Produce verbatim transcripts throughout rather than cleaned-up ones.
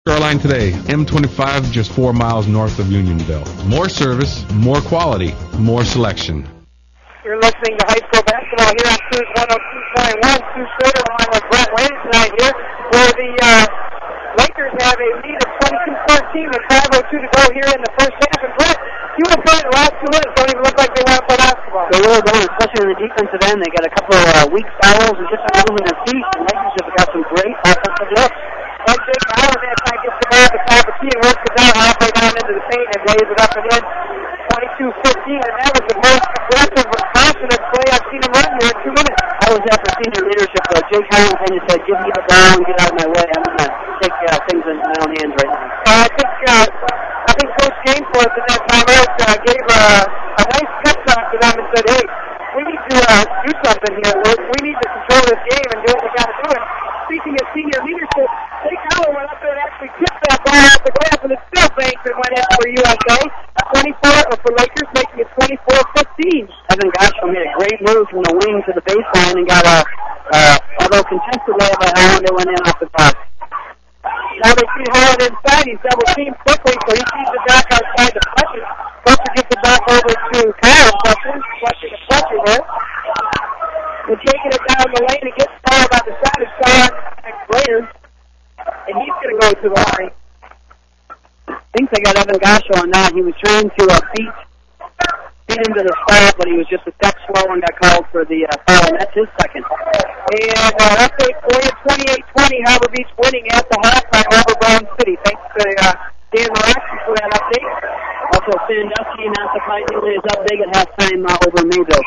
Shoreline today, M twenty-five, just four miles north of Unionville. More service, more quality, more selection. You're listening to high school basketball here on Cruise one oh two point one. Sue Schrader along with Brett Wayne tonight here, where the uh, Lakers have a lead of twenty-two fourteen with five oh two to go here in the first half. And Brett, you would say the last two minutes don't even look like they want to play basketball. They really don't, especially on the defensive end. They got a couple of uh, weak fouls and just moving their feet. The Lakers have got some great offensive looks. And Jake Howard that time gets the ball at the top of the key and works it down halfway down into the paint and lays it up and in. twenty-two fifteen, and that was the most aggressive, confident play I've seen him run here in two minutes. That was after senior leadership, though. Jake Howard kind of said, give me the ball and get out of my way. I'm going to take uh, things in my own hands right now. Uh, I think uh, I think Coach Gameforth in that timeout uh, gave uh, a nice pep talk to them and said, hey, we need to uh, do something here. We, we need to control this game and do what we got to do. And speaking of senior leadership, Jake Howard went up there and actually tipped that ball off the glass, and it still banked and went in for U S A. twenty-four for Lakers, making it twenty-four fifteen. Evan Goshel made a great move from the wing to the baseline and got a, uh, although contested layup by Howard, it went in off the top. Now they see Howard inside. He's double teamed quickly, so he sees the back outside the Fletcher. Fletcher gets it back over to Kyle Fletcher. Fletcher to Fletcher there. They're taking it down the lane and gets fouled on the side of Sean and Blair. And he's going to go to the line. I think they got Evan Goshel on that. He was trying to uh, beat, beat into the spot, but he was just a step slow and got called for the uh, foul, and that's his second. And uh, update for you, twenty-eight twenty, Harbor Beach winning at the halftime over Brown City. Thanks to uh, Dan Maraxi for that update. Also, Sandusky, not surprisingly, is up big at halftime uh, over Mayville.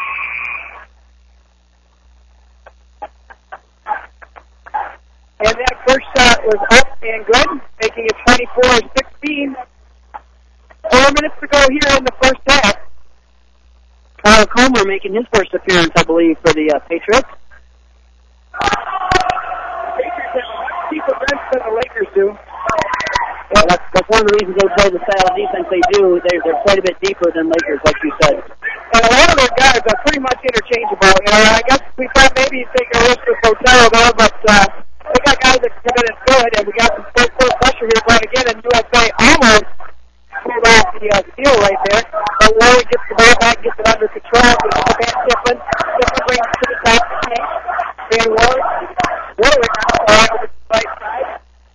And that first shot was up and good, making it twenty-four sixteen. Four minutes to go here in the first half. Kyle Comer making his first appearance, I believe, for the uh, Patriots. Patriots have a much deeper bench than the Lakers do. Well, that's, that's one of the reasons they play the style of defense they do. They're, they're quite a bit deeper than Lakers, like you said. And a lot of their guys are pretty much interchangeable. You know, I guess we thought maybe you'd take a risk with Botello, though, but uh, we got guys that come in and good, and we got some full court pressure here going again, and U S A almost pulled off the uh, steal right there. But Warwick gets the ball back, gets it under control, gets the Van Tiffin. Tiffin brings it to the top of the paint. Van Warwick, Warwick uh, over to the right side.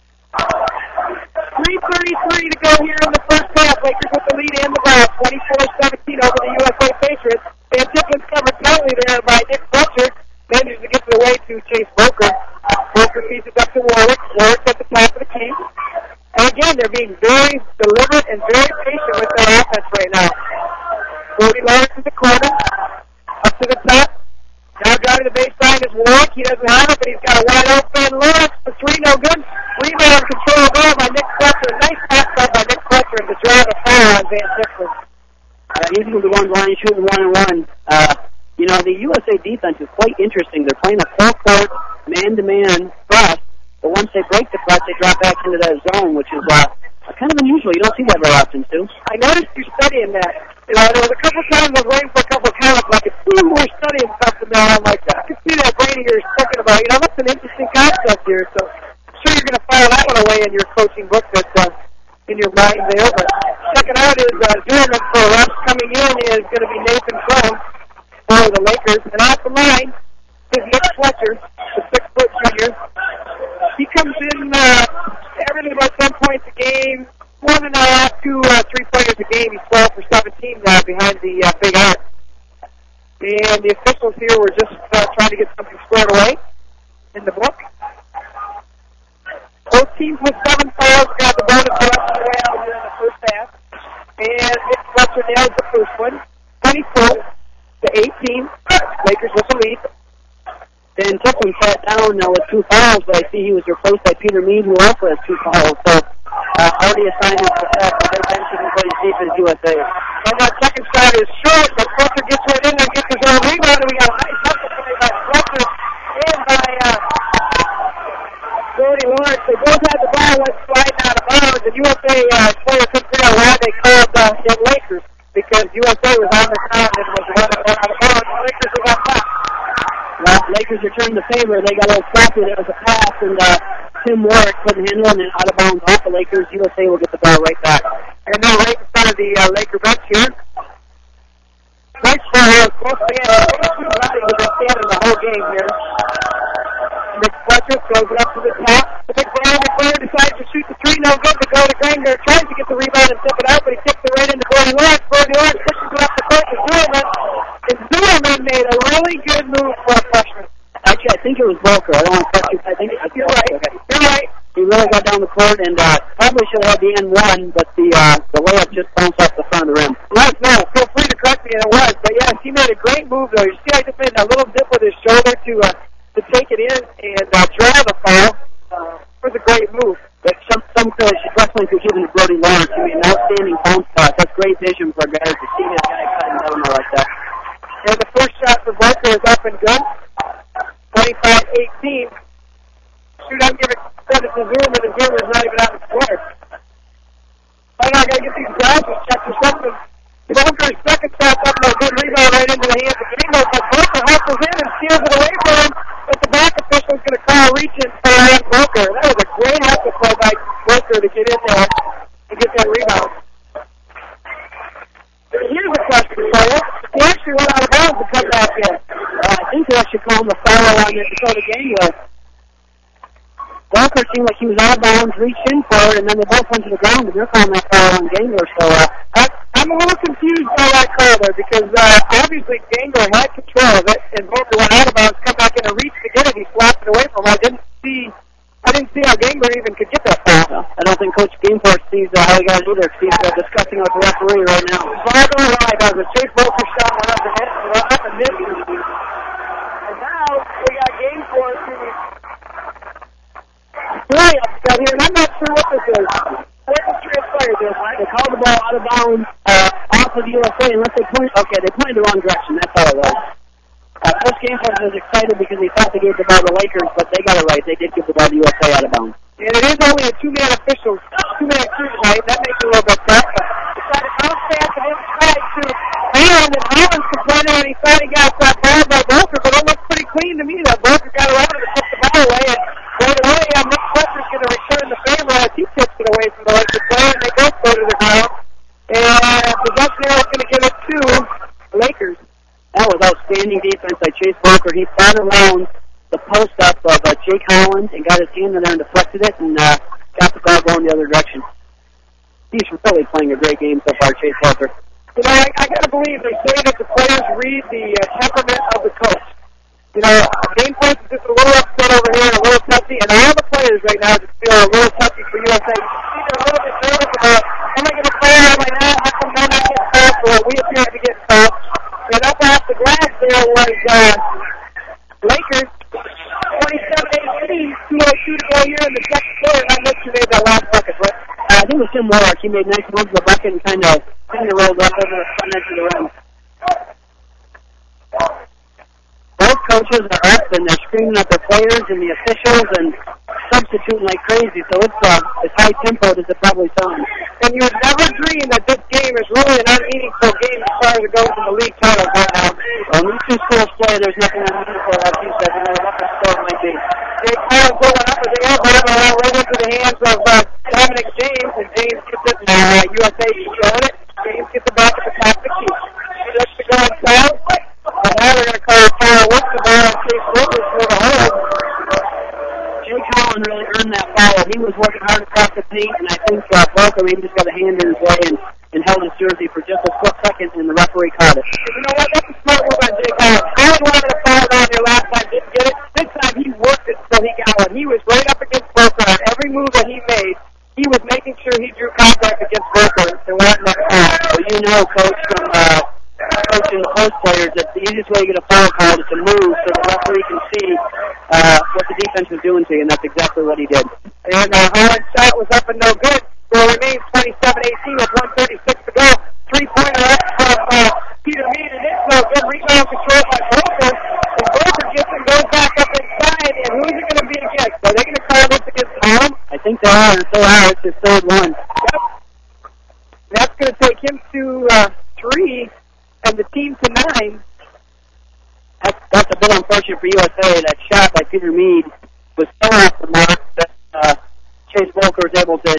three thirty-three to go here in the first half. Lakers with the lead and the ball, twenty-four seventeen over the U S A Patriots. Van Tiffin's covered tightly there by Nick Fletcher. Manages to get to the way to Chase Broker. Broker feeds it up to Warwick. Warwick's at the top of the key. And again, they're being very deliberate and very patient with their offense right now. Brody Lawrence in the corner. Up to the top. Now driving the baseline is Warwick. He doesn't have it, but he's got a wide open Lawrence. The three, no good. Rebound control there by Nick Fletcher. Nice pass by Nick Fletcher to drive a foul on Van Tiffin. Uh, he's going to be one line shooting one and one. Uh, you know, the U S A defense is quite interesting. They're playing a full-court, man-to-man press, but once they break the press, they drop back into that zone, which is uh, kind of unusual. You don't see that very often, Stu. I noticed you're studying that. You know, there was a couple times I was waiting for a couple of comments, like, it's ooh, we're studying something now. I'm like, I can see that brain of yours thinking about, you know, that's an interesting concept here, so I'm sure you're going to file that one away in your coaching book that's uh, in your mind there. But checking out is uh, Zimmerman for refs. Coming in is going to be Nathan Crum for the Lakers. And off the line is Nick Fletcher, the six-foot junior. He comes in uh, averaging about ten points a game, more than the last two uh, three-pointers a game. He's twelve for seventeen now behind the uh, big arc. And the officials here were just uh, trying to get something squared away in the book. Both teams with seven fouls got the bonus for us away out here in the first half. And Nick Fletcher nails the first one, twenty-four to eighteen. Lakers with the lead. Then Tiffin sat down now with two fouls, but I see he was replaced by Peter Mead, who also has two fouls. So uh, already assigned his protect, but their bench isn't quite as deep as U S A. And that second shot is short, but Fletcher gets right in there, gets his own rebound, and we got a nice hustle play by Fletcher and by uh, Brody Lawrence. They both had the ball, went sliding out of bounds, and U S A uh, player couldn't figure out why they called uh, the Lakers, because U S A was on the ground and was running out of bounds. The Lakers was on top. Now Uh, Lakers return the favor. They got a little sloppy. There was a pass, and uh, Tim Warwick couldn't handle it, and out of bounds off the Lakers. U S A will get the ball right back. And now right in front of the uh, Laker bench here. Nice ball here, close to the end. Two bodies have been standing the whole game here. Nick Fletcher throws it up to the top. The big Brian McClure decides to shoot the three, no good, to go to Granger. Tries to get the rebound and tip it out, but he tips it right into Brody Lawrence. Brody Lawrence pushes it up the court to Zimmerman. And Zimmerman made a really good move for a freshman. Actually, I think it was Volker. I don't want to touch you. I think it's You're right. Okay. You're right. He really got down the court and uh, probably should have had the end one, but the uh, the layup just bounced off the front of the rim. Right, no, feel free to correct me, and it was. But yes, he made a great move, though. You see how he just made a little dip with his shoulder to uh, to take it in and uh, draw the foul. Uh, it was a great move. But some some credit should definitely be given to Brody Lawrence. I mean, an outstanding bounce pass. That's great vision for a guy to see this guy cutting down there like that. And the first shot for Barker is up and good. twenty-five eighteen. Shoot, I'm giving credit to Zimmerman, and Zimmerman's not even out of the square. I know I got to get these glasses checked or something. Barker's second shot up, a good rebound right into the hands of Greenberg, but Barker hustles in and steals it away from him, but the back official's going to call a reach-in for Barker. That was a great hustle play by Barker to get in there and get that rebound. Here's a question for you. He actually went out of bounds to come back in. Uh, I think they should call him a foul on the Dakota Gangler. Walker seemed like he was out of bounds, reached in for it, and then they both went to the ground, and they're calling that foul on Gangler. So uh, I, I'm a little confused by that call there because uh, obviously Gangler had control of it, and Walker went out of bounds, come back in and reach to get it. He slapped it away from him. I didn't see, I didn't see how Gangler even could get that foul. I don't think Coach Gameforce sees uh, how he got it either. He's uh, discussing with the referee right now. Fargo live as a Chase Walker shot went up and hit, went up and missed. And now we got Gameforce who is really upset here, and I'm not sure what this is. What was transpired this? They called the ball out of bounds uh, off of U S A unless they point. Okay, they pointed the wrong direction. That's all it was. Uh, Coach Gameforce was excited because he thought they gave the ball to the Lakers, but they got it right. They did give the ball to U S A out of bounds. And it is only a two-man official, two-man crew tonight. That makes it a little bit tough. Decided to bounce back and inside to Holland, and Holland's complaining when he thought he got that ball by Volker, but it looked pretty clean to me that Volker got around it and took the ball away. And right away, uh, Nick Fletcher's going to return the favor as he tips it away from the Lakers player, and they both go to the ground. And possession is going to give it to the Lakers. That was outstanding defense by Chase Walker. He fought around the post-up of uh, Jake Holland and got his hand in there and deflected it and uh, got the ball going the other direction. He's really playing a great game so far, Chase Walker. You know, I, I got to believe they say that the players read the uh, temperament of the coach. You know, Gameforce is just a little upset over here, a little touchy, and all the players right now just feel a little touchy for U S A. You see they're a little bit nervous about, am I going to play am I not? How come they're not getting called for what we appear to be getting called? And up off the glass there was uh, Lakers, twenty-seven eighteen, two oh two to go here in the second quarter. I'm not sure they made that last bucket, but uh, I think it was Tim Warwick. He made nice moves to the bucket and kind of kind of rolled up over the front edge of the rim. Both coaches are up and they're screaming at their players and the officials and substituting like crazy. So it's uh, as high tempo as it probably sounds. And you would never dream that this game is really an unmeaningful game as far as it goes in the league title right now. When these two schools play, there's nothing unmeaningful about these guys, no matter what the score might be. They call it going up as they go right into the hands of uh, Dominic James, and James gets it, and uh, U S A is showing it. James gets it back at the top of the key. He looks to go inside, and now they're going to call a foul with the ball on Chase Wilkins for the hold. Jake Holland really earned that foul. He was working hard across the paint, and I think uh, Volker maybe just got a hand in his way and, and held his jersey for just a split second, and the referee caught it. You know what? That's a smart move by Jake Holland. Holland wanted a foul down there last time, didn't get it. This time he worked it so he got one. He was right up against Volker on every move that he made. He was making sure he drew contact against Volker and wanted that foul. Well, you know, Coach, from uh, coaching the post players, that the easiest way to get a foul called is to move so the referee can see uh, what the defense was doing to you, and that's exactly what he did. And uh, Holland's shot was up and no good. So it remains twenty-seven eighteen with one thirty-six to go. Three-pointer up from uh, Peter Mead, and it's no good. Rebound control by Volker. And Volker gets it, goes back up inside, and who's it going to be against? Are they going to call this against Tom? I think they are, and so are. It's his third one. Yep. That's going to take him to uh, three, and the team to nine. That's, that's a bit unfortunate for U S A. That shot by Peter Mead was so off the mark that uh, Chase Volker was able to